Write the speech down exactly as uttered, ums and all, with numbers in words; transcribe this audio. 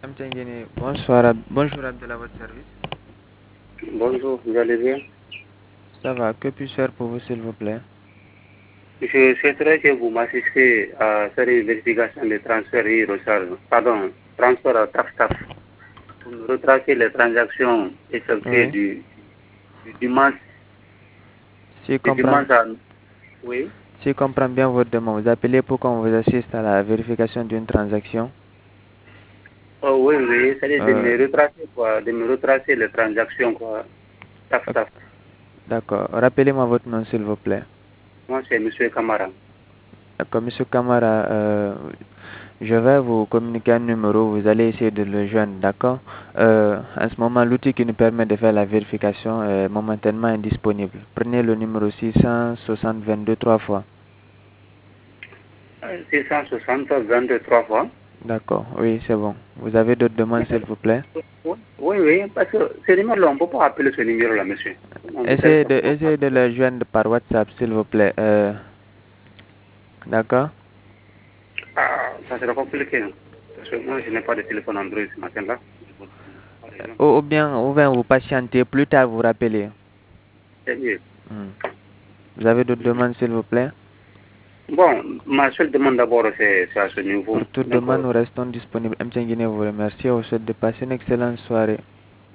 Mtengene, bonsoir, Ab- bonjour Abdallah, votre service. Bonjour, vous allez bien? Ça va, que puis-je faire pour vous s'il vous plaît? Je souhaiterais que vous m'assistiez à faire une vérification des transferts et recharge. Pardon, transfert à T A F T A F. Pour me retracer les transactions effectuées Oui, du, du dimanche, si je du comprends, dimanche à... Oui? si je comprends bien votre demande, vous appelez pour qu'on vous assiste à la vérification d'une transaction. Oh, oui, oui, c'est-à-dire de Euh, me retracer, quoi, de me retracer les transactions, quoi. T A F ok, T A F. d'accord, rappelez-moi votre nom s'il vous plaît. Moi, c'est M. Kamara. D'accord, Monsieur Kamara, euh, je vais vous communiquer un numéro, vous allez essayer de le joindre, d'accord? Euh, en ce moment, l'outil qui nous permet de faire la vérification est momentanément indisponible. Prenez le numéro six cent soixante vingt-deux trois fois. six cent soixante, vingt-trois fois. D'accord, oui, c'est bon. Vous avez d'autres demandes s'il vous plaît? Oui, oui, oui, parce que ce numéro-là, on ne peut pas appeler ce numéro-là, monsieur. On ne sait Essayez pas. de, essayez de le joindre par WhatsApp, s'il vous plaît. Euh, d'accord? Ah, ça sera compliqué, hein. Parce que moi, je n'ai pas de téléphone Android ce matin-là. Je peux pas les gens. Ou, ou bien, ou bien vous patientez, plus tard vous rappelez. C'est mieux. Hmm. Vous avez d'autres Mhm. demandes, s'il vous plaît? Bon, ma seule demande d'abord, c'est c'est à ce niveau. Pour toute Donc, demande, euh, nous restons disponibles. M. Guinée vous remercie. Je vous souhaite de passer une excellente soirée.